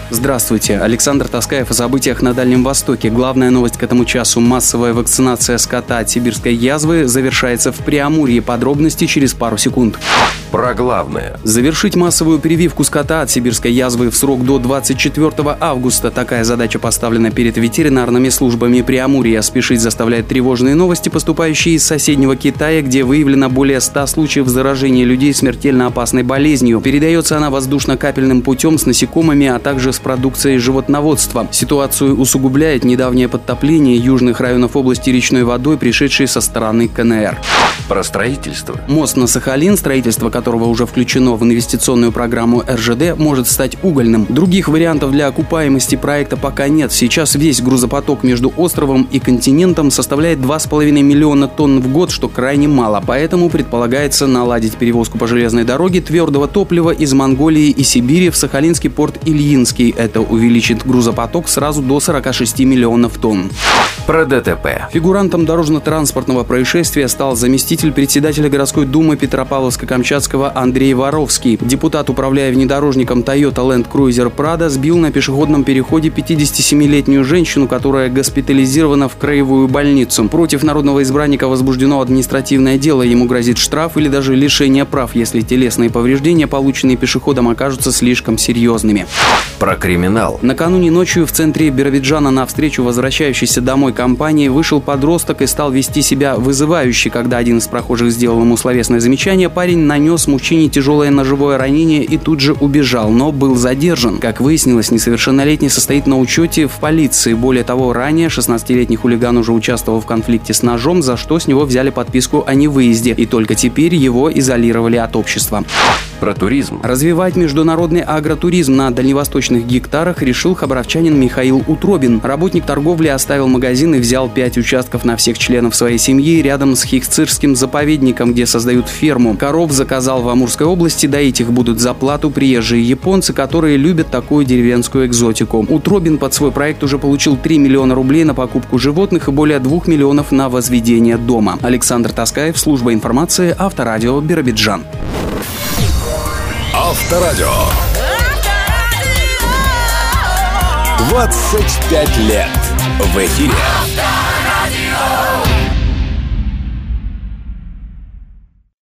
Здравствуйте, Александр Таскаев о событиях на Дальнем Востоке. Главная новость к этому часу. Массовая вакцинация скота от сибирской язвы завершается в Преамурье. Подробности через пару секунд. Про главное. Завершить массовую прививку скота от сибирской язвы в срок до 24 августа. Такая задача поставлена перед ветеринарными службами Преамурья. Спешить заставляет тревожные новости, поступающие из соседнего Китая, где выявлено более 100 случаев заражения людей смертельно опасной болезнью. Передается она воздушно-капельным путем с насекомыми, а также с продукцией животноводства. Ситуацию усугубляет недавнее подтопление южных районов области речной водой, пришедшей со стороны КНР. Про строительство. Мост на Сахалин, строительство которого уже включено в инвестиционную программу РЖД, может стать угольным. Других вариантов для окупаемости проекта пока нет. Сейчас весь грузопоток между островом и континентом составляет 2,5 миллиона тонн в год, что крайне мало. Поэтому предполагается наладить перевозку по железной дороге твердого топлива из Монголии и Сибири в Сахалинский порт Ильинский. Это увеличит грузопоток сразу до 46 миллионов тонн. Про ДТП. Фигурантом дорожно-транспортного происшествия стал заместитель председателя городской думы Петропавловска-Камчатского Андрей Воровский. Депутат, управляя внедорожником Toyota Land Cruiser Prado, сбил на пешеходном переходе 57-летнюю женщину, которая госпитализирована в краевую больницу. Против народного избранника возбуждено административное дело. Ему грозит штраф или даже лишение прав, если телесные повреждения, полученные пешеходом, окажутся слишком серьезными. Про криминал. Накануне ночью в центре Биробиджана на встречу возвращающейся домой компании вышел подросток и стал вести себя вызывающе. Когда один из прохожих сделал ему словесное замечание, парень нанес мужчине тяжелое ножевое ранение и тут же убежал, но был задержан. Как выяснилось, несовершеннолетний состоит на учете в полиции. Более того, ранее 16-летний хулиган уже участвовал в конфликте с ножом, за что с него взяли подписку о невыезде. И только теперь его изолировали от общества. Про туризм. Развивать международный агротуризм на дальневосточных гектарах решил хабаровчанин Михаил Утробин. Работник торговли оставил магазин и взял 5 участков на всех членов своей семьи рядом с Хихцирским заповедником, где создают ферму. Коров заказал в Амурской области, доить их будут за плату приезжие японцы, которые любят такую деревенскую экзотику. Утробин под свой проект уже получил 3 миллиона рублей на покупку животных и более 2 миллионов на возведение дома. Александр Таскаев, служба информации, Авторадио, Биробиджан. Авторадио. 25 лет в эфире.